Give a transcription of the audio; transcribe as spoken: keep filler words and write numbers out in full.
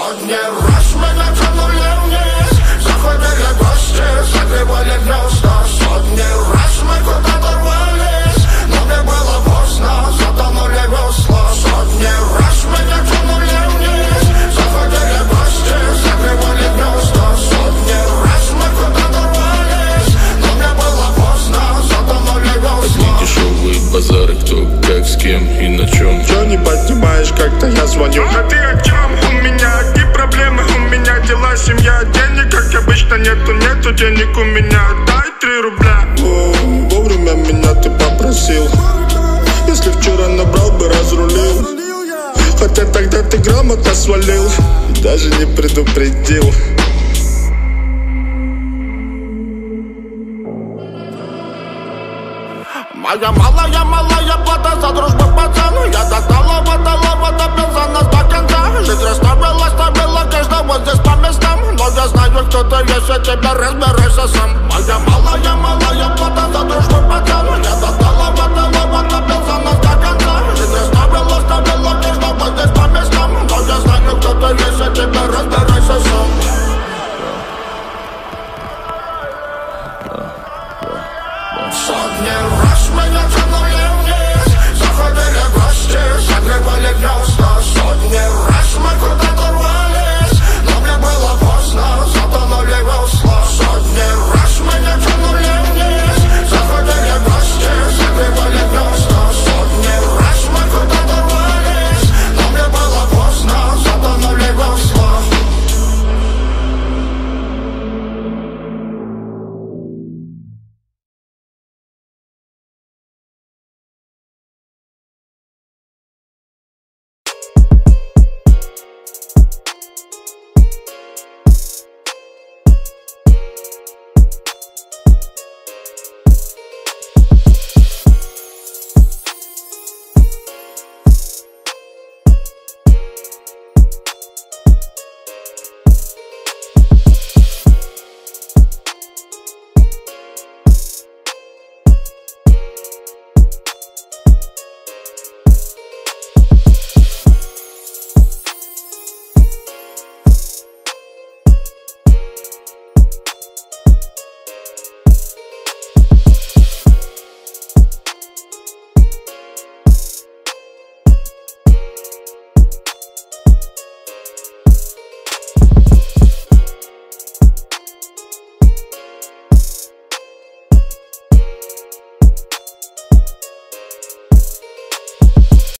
Сотни раз меня тянули вниз, заходили гости, закрывали гнезда. Сотни раз мы куда-то рвались, но мне было поздно, затонули весла. Сотни раз меня тянули вниз, заходили гости, закрывали гнезда. Сотни раз мы куда-то рвались, но мне было поздно, затонули весла. Одни дешевые базары, кто как, с кем и на чем. Чё не поднимаешь, как-то я звоню? А ты о чем? У меня одни проблемы, у меня дела, семья. Денег, как обычно, нету, нету денег у меня. Дай три рубля. О, вовремя меня ты попросил. Если вчера набрал бы, разрулил. Хотя тогда ты грамотно свалил и даже не предупредил. Моя малая, малая плата за дружбу, пацаны. Я